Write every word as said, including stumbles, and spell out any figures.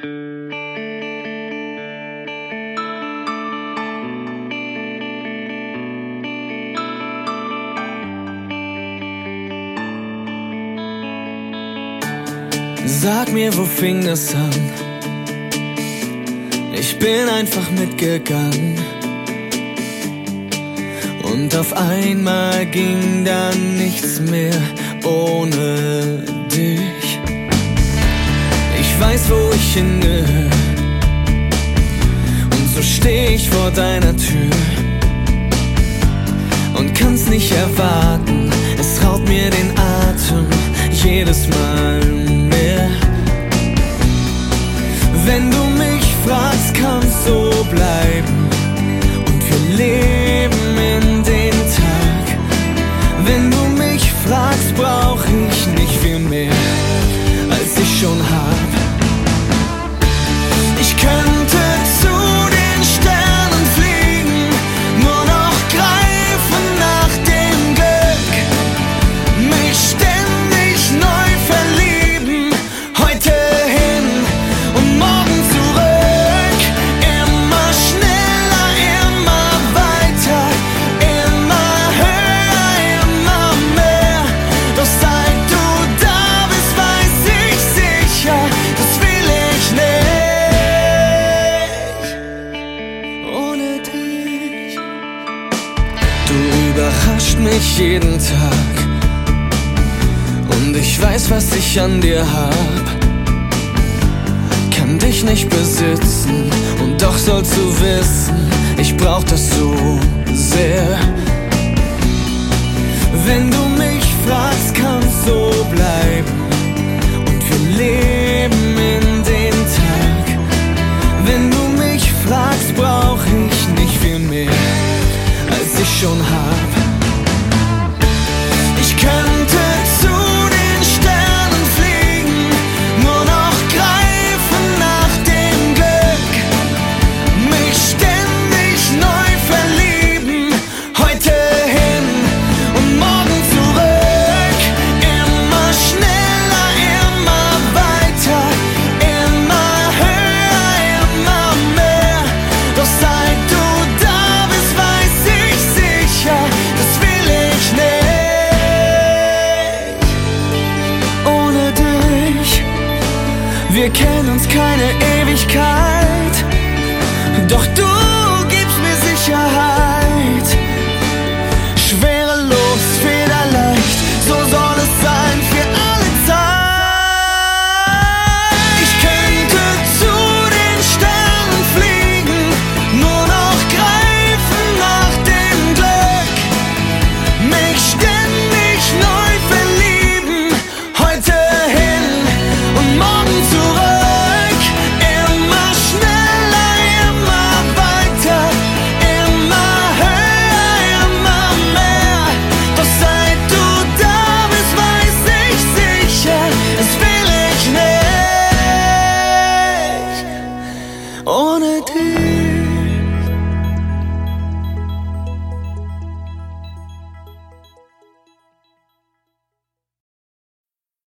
Sag mir, wo fing das an? Ich bin einfach mitgegangen und auf einmal ging dann nichts mehr ohne dich. Ich weiß, wo ich hingehöre und so steh ich vor deiner Tür und kann's nicht erwarten, es raubt mir den Atem jedes Mal mehr. Wenn du mich fragst, kann's so bleiben und wir leben in den Tag. Wenn du mich fragst, brauch ich nicht viel mehr, als ich schon hab. Ich könnte zu den Sternen fliegen, nur noch greifen nach dem Glück, mich ständig neu verlieben, heute hin und morgen zurück. Immer schneller, immer weiter, immer höher, immer mehr. Doch seit du da bist, weiß ich sicher, das will ich nicht ohne dich. Du überrascht mich jeden Tag und ich weiß, was ich an dir hab. Kann dich nicht besitzen und doch sollst du wissen, ich brauch das so sehr. Wenn du mich fragst, kann's so bleiben und wir leben in den Tag. Wenn du mich fragst, brauch ich nicht viel mehr, als ich schon hab. Ich könnte zu den Sternen fliegen, nur noch greifen nach dem Glück, mich ständig neu verlieben, heute hin und morgen zurück. Immer schneller, immer weiter, immer höher, immer mehr. Doch seit du da bist, weiß ich sicher, das will ich nicht ohne dich. Wir kennen uns keine Ewigkeit, doch du gibst mir Sicherheit. Schwerelos, federleicht, so soll es sein für alle Zeit. Ich könnte zu den Sternen fliegen, nur noch greifen nach dem Glück, mich ständig neu verlieben, heute hin und morgen zurück. Immer schneller, immer weiter, immer höher, immer mehr. Doch seit du da bist, weiß ich sicher, das will ich nicht ohne dich.